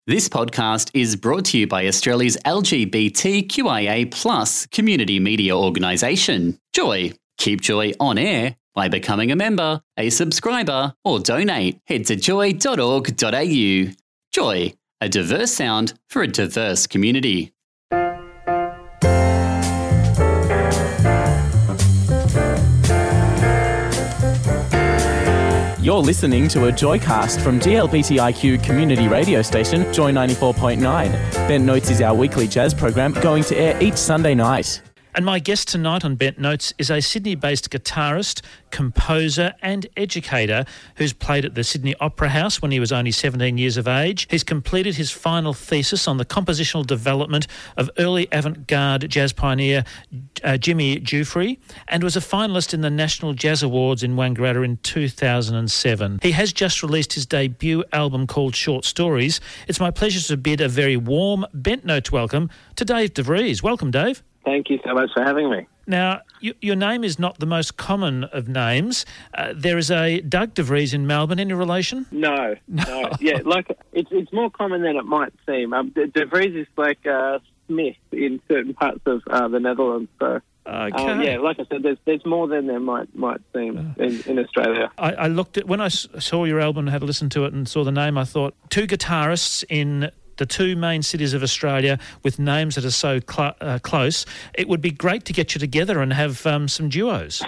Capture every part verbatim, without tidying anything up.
This podcast is brought to you by Australia's L G B T Q I A plus community media organisation, Joy. Keep Joy on air by becoming a member, a subscriber, or donate. Head to joy dot org dot a u. Joy, a diverse sound for a diverse community. You're listening to a Joycast from G L B T I Q community radio station, Joy ninety-four point nine. Bent Notes is our weekly jazz program going to air each Sunday night. And my guest tonight on Bent Notes is a Sydney-based guitarist, composer and educator who's played at the Sydney Opera House when he was only seventeen years of age. He's completed his final thesis on the compositional development of early avant-garde jazz pioneer uh, Jimmy Giuffre, and was a finalist in the National Jazz Awards in Wangaratta in two thousand seven. He has just released his debut album called Short Stories. It's my pleasure to bid a very warm Bent Notes welcome to Dave DeVries. Welcome, Dave. Thank you so much for having me. Now, you, your name is not the most common of names. Uh, there is a Doug DeVries in Melbourne. Any relation? No, no. Yeah, like it's it's more common than it might seem. Um, De, DeVries is like uh, Smith in certain parts of uh, the Netherlands. So, okay. um, yeah, like I said, there's there's more than there might might seem in, in Australia. I, I looked at when I saw your album and had a listen to it and saw the name. I thought two guitarists in the two main cities of Australia with names that are so cl- uh, close. It would be great to get you together and have um, some duos.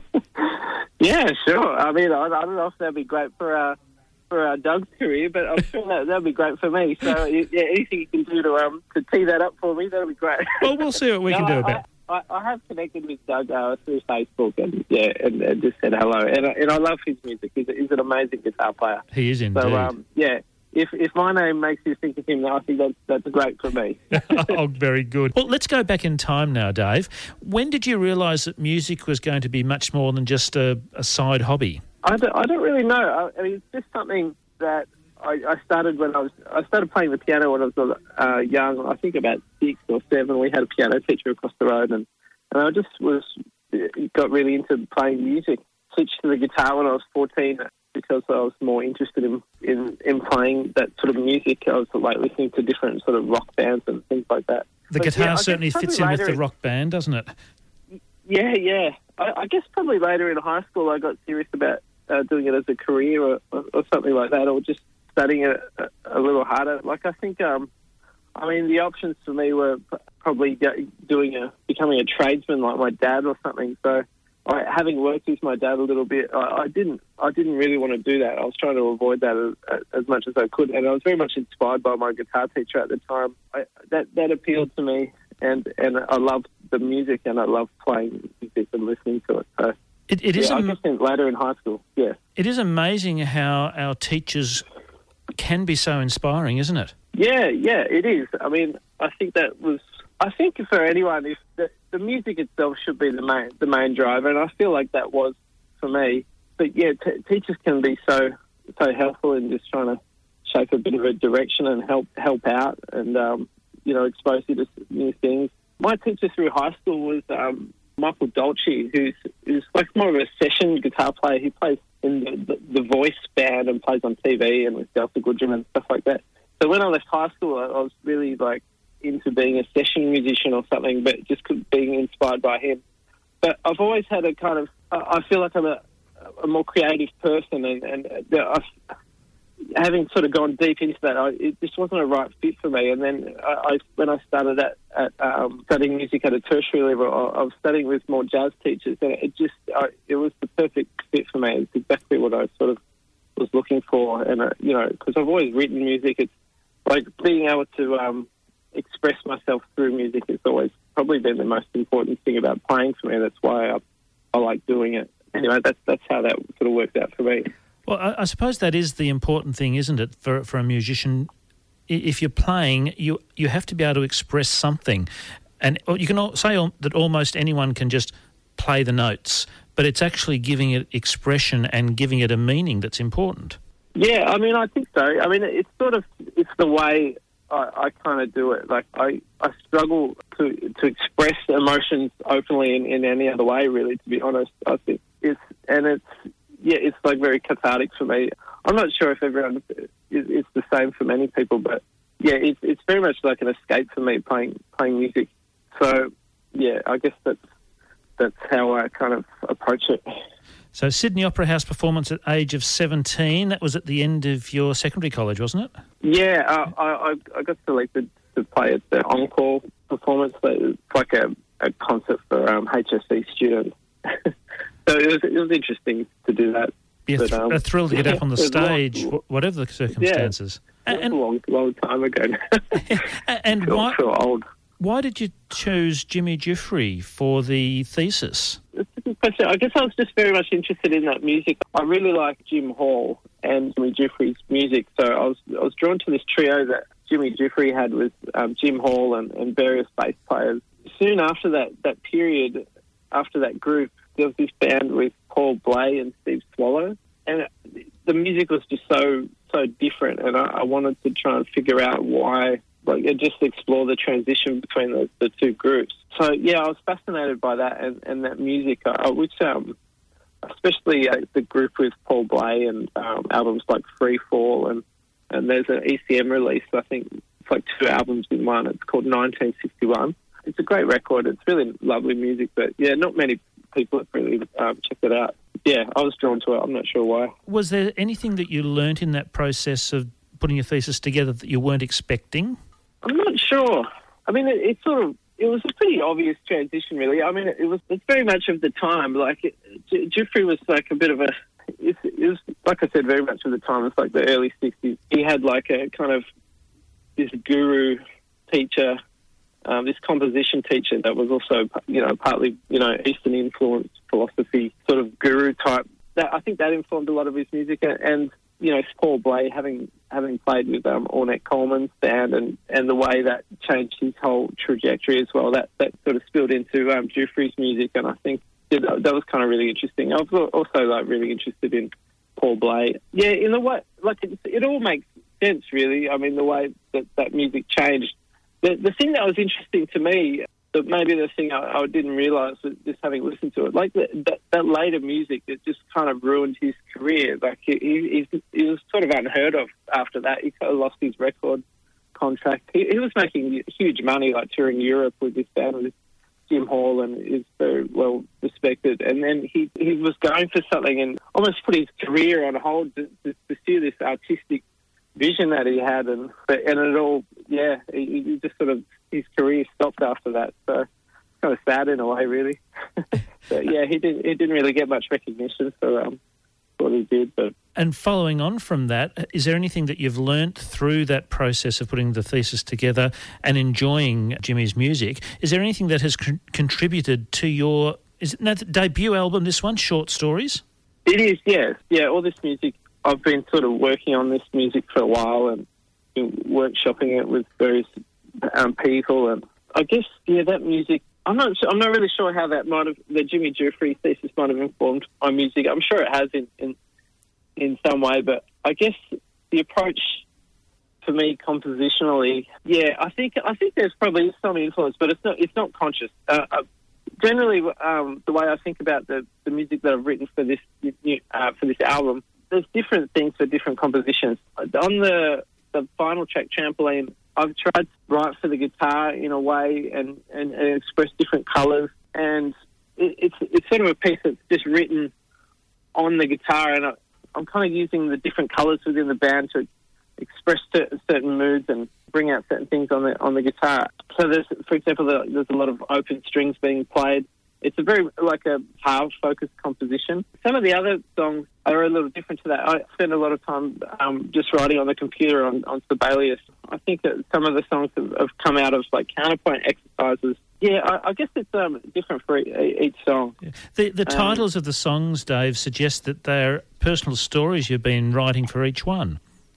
Yeah, sure. I mean, I, I don't know if that'd be great for uh, for uh, Doug's career, but I'm sure that that'd be great for me. So, yeah, anything you can do to um to tee that up for me, that'd be great. Well, we'll see what we no, can do I, about it. I, I have connected with Doug uh, through Facebook and yeah, and, and just said hello. And, and I love his music. He's, he's an amazing guitar player. He is indeed. So, um, yeah. If if my name makes you think of him, I think that's, that's great for me. Oh, very good. Well, let's go back in time now, Dave. When did you realise that music was going to be much more than just a, a side hobby? I don't, I don't really know. I, I mean, it's just something that I, I started when I was... I started playing the piano when I was uh, young, I think about six or seven. We had a piano teacher across the road, and, and I just was got really into playing music. Switched to the guitar when I was fourteen, because I was more interested in, in, in playing that sort of music. I was like listening to different sort of rock bands and things like that. The but, guitar yeah, certainly fits in with the rock band, doesn't it? Yeah, yeah. I, I guess probably later in high school I got serious about uh, doing it as a career or, or, or something like that, or just studying it a, a little harder. Like I think, um, I mean, the options for me were probably doing a becoming a tradesman like my dad or something. So, I, having worked with my dad a little bit, I, I didn't. I didn't really want to do that. I was trying to avoid that as, as much as I could, and I was very much inspired by my guitar teacher at the time. I, that that appealed to me, and, and I loved the music, and I loved playing music and listening to it. So it, it is. Yeah, am- I guess later in high school, yeah. It is amazing how our teachers can be so inspiring, isn't it? Yeah, yeah, it is. I mean, I think that was. I think for anyone, if the, the music itself should be the main the main driver, and I feel like that was for me. But yeah, t- teachers can be so so helpful in just trying to shape a bit of a direction and help help out, and um, you know, expose you to new things. My teacher through high school was um, Michael Dolce, who's who's like more of a session guitar player. He plays in the, the, the Voice band and plays on T V and with Delta Goodrem and stuff like that. So when I left high school, I, I was really like into being a session musician or something, but just being inspired by him. But I've always had a kind of, I feel like I'm a, a more creative person, and, and I've, having sort of gone deep into that, I, it just wasn't a right fit for me. And then I, I when I started at, at um, studying music at a tertiary level, I, I was studying with more jazz teachers, and it just, I, it was the perfect fit for me. It's exactly what I sort of was looking for. And, uh, you know, because I've always written music, it's like being able to, um, express myself through music has always probably been the most important thing about playing for me. That's why I, I like doing it. Anyway, that's that's how that sort of worked out for me. Well, I, I suppose that is the important thing, isn't it, for for a musician? If you're playing, you you have to be able to express something, and you can say that almost anyone can just play the notes, but it's actually giving it expression and giving it a meaning that's important. Yeah, I mean, I think so. I mean, it's sort of it's the way I, I kind of do it. Like I, I struggle to to express emotions openly in, in any other way, really, to be honest. I think it's and it's yeah, it's like very cathartic for me. I'm not sure if everyone is, is the same for many people, but yeah, it's it's very much like an escape for me playing playing music. So yeah, I guess that's that's how I kind of approach it. So Sydney Opera House performance at age of seventeen. That was at the end of your secondary college, wasn't it? Yeah, uh, I, I I got selected to play at the Encore performance. It's like a, a concert for um, H S C students. So it was, it was interesting to do that. Yeah, but, um, a thrill to get yeah, up on the stage, long, whatever the circumstances. Yeah, and, a long, long time ago. And feel, why, feel old. Why did you choose Jimmy Giuffre for the thesis? That's a good question. I guess I was just very much interested in that music. I really like Jim Hall and Jimmy Giuffre's music, so I was I was drawn to this trio that Jimmy Giuffre had with um, Jim Hall and, and various bass players. Soon after that, that period, after that group, there was this band with Paul Bley and Steve Swallow, and the music was just so so different, and I, I wanted to try and figure out why, like just explore the transition between the, the two groups. So yeah, I was fascinated by that and, and that music, uh, which um, especially uh, the group with Paul Bley and um, albums like Free Fall, and and there's an E C M release. I think it's like two albums in one. It's called nineteen sixty-one. It's a great record. It's really lovely music, but yeah, not many people have really um, checked it out. Yeah, I was drawn to it. I'm not sure why. Was there anything that you learnt in that process of putting your thesis together that you weren't expecting? I'm not sure. I mean, it, it sort of, it was a pretty obvious transition, really. I mean, it, it was it's very much of the time. Like, it, G- Giuffre was like a bit of a, it, it was, like I said, very much of the time. It's like the early sixties. He had like a kind of this guru teacher, Um, this composition teacher that was also, you know, partly, you know, Eastern influence philosophy sort of guru type. That I think that informed a lot of his music, and, and you know, Paul Bley having having played with um, Ornette Coleman's band, and, and the way that changed his whole trajectory as well. That that sort of spilled into um, Giuffre's music, and I think that, that was kind of really interesting. I was also like really interested in Paul Bley. Yeah, in the way, like it, it all makes sense, really. I mean, the way that that music changed. The, the thing that was interesting to me, that maybe the thing I, I didn't realise was just having listened to it, like the, that, that later music, it just kind of ruined his career. Like he, he, he was sort of unheard of after that. He kind of lost his record contract. He, he was making huge money, like touring Europe with this band with Jim Hall, and is very well respected. And then he, he was going for something and almost put his career on hold to, to pursue this artistic vision that he had, and and it all, yeah, he, he just sort of, his career stopped after that. So it's kind of sad in a way, really. But yeah, he didn't he didn't really get much recognition for um, what he did. But and following on from that, is there anything that you've learnt through that process of putting the thesis together and enjoying Jimmy's music? Is there anything that has con- contributed to your, is it no, the debut album? This one, Short Stories. It is, yes, yeah. All this music. I've been sort of working on this music for a while and been workshopping it with various um, people, and I guess yeah, that music. I'm not. I'm not really sure how that might have. The Jimmy Giuffre thesis might have informed my music. I'm sure it has in, in in some way, but I guess the approach for me compositionally, yeah, I think I think there's probably some influence, but it's not. It's not conscious. Uh, uh, generally, um, the way I think about the, the music that I've written for this uh, for this album. There's different things for different compositions. On the the final track, Trampoline, I've tried to write for the guitar in a way and, and, and express different colours. And it, it's it's sort of a piece that's just written on the guitar, and I, I'm kind of using the different colours within the band to express certain moods and bring out certain things on the on the guitar. So there's, for example, there's a lot of open strings being played. It's a very, like a power-focused composition. Some of the other songs are a little different to that. I spend a lot of time um, just writing on the computer on, on Sibelius. I think that some of the songs have, have come out of, like, counterpoint exercises. Yeah, I, I guess it's um, different for e- each song. Yeah. The, the titles um, of the songs, Dave, suggest that they're personal stories you've been writing for each one.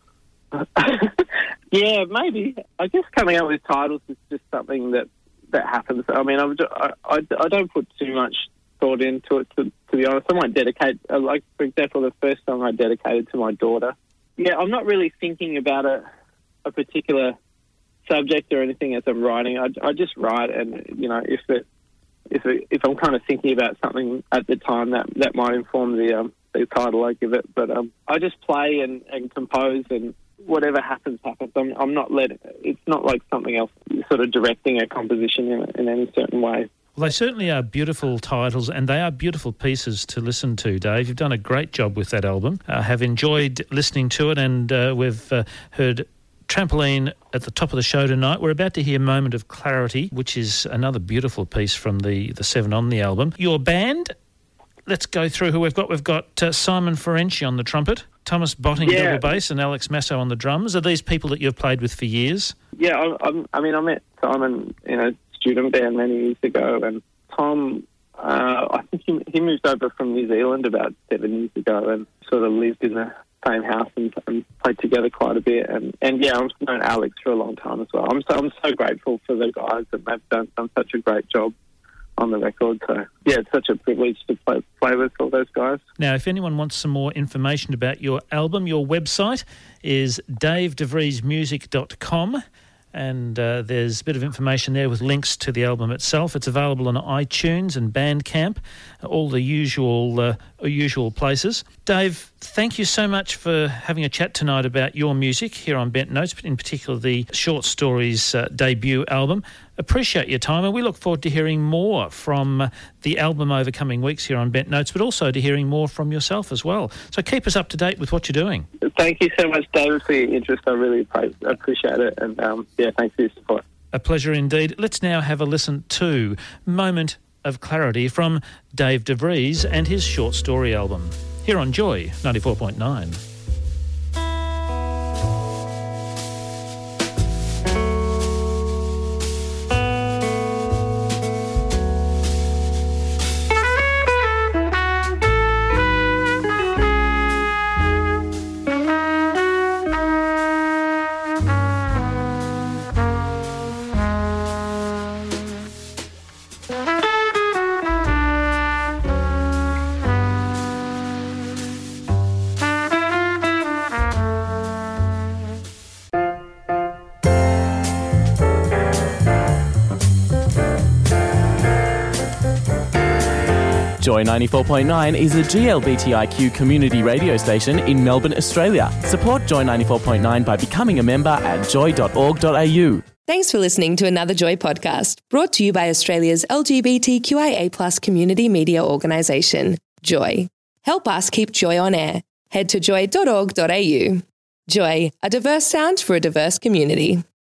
Yeah, maybe. I guess coming up with titles is just something that that happens. I mean, I, I, I don't put too much thought into it, to, to be honest. I might dedicate, like, for example, the first song I dedicated to my daughter. Yeah, I'm not really thinking about a, a particular subject or anything as I'm writing. I, I just write, and, you know, if it, if it, if I'm kind of thinking about something at the time, that, that might inform the um, the title I give it. But um, I just play and, and compose and whatever happens, happens. I'm, I'm not letting, it's not like something else, sort of directing a composition in, in any certain way. Well, they certainly are beautiful titles, and they are beautiful pieces to listen to, Dave. You've done a great job with that album. I uh, have enjoyed listening to it, and uh, we've uh, heard Trampoline at the top of the show tonight. We're about to hear Moment of Clarity, which is another beautiful piece from the, the seven on the album. Your band, let's go through who we've got. We've got uh, Simon Ferenczi on the trumpet, Thomas Botting yeah. double bass, and Alex Masso on the drums. Are these people that you've played with for years? Yeah, I, I'm, I mean, I met Simon in a student band many years ago, and Tom, uh, I think he, he moved over from New Zealand about seven years ago and sort of lived in the same house and, and played together quite a bit. And, and yeah, I've known Alex for a long time as well. I'm so, I'm so grateful for the guys, and they've done, done such a great job on the record. So yeah, it's such a privilege to play, play with all those guys. Now, if anyone wants some more information about your album, your website is dave de vries music dot com. And uh, there's a bit of information there with links to the album itself. It's available on iTunes and Bandcamp, all the usual uh, usual places. Dave, thank you so much for having a chat tonight about your music here on Bent Notes, in particular the Short Stories uh, debut album. Appreciate your time, and we look forward to hearing more from uh, the album over coming weeks here on Bent Notes, but also to hearing more from yourself as well. So keep us up to date with what you're doing. Thank you so much, David, for your interest. I really appreciate it, and um, yeah, thanks for your support. A pleasure indeed. Let's now have a listen to Moment of Clarity from Dave de Vries and his short story album, here on Joy ninety-four point nine. Joy ninety-four point nine is a G L B T I Q community radio station in Melbourne, Australia. Support Joy ninety-four point nine by becoming a member at joy dot org dot a u. Thanks for listening to another Joy podcast, brought to you by Australia's L G B T Q I A plus community media organisation, Joy. Help us keep Joy on air. Head to joy dot org dot a u. Joy, a diverse sound for a diverse community.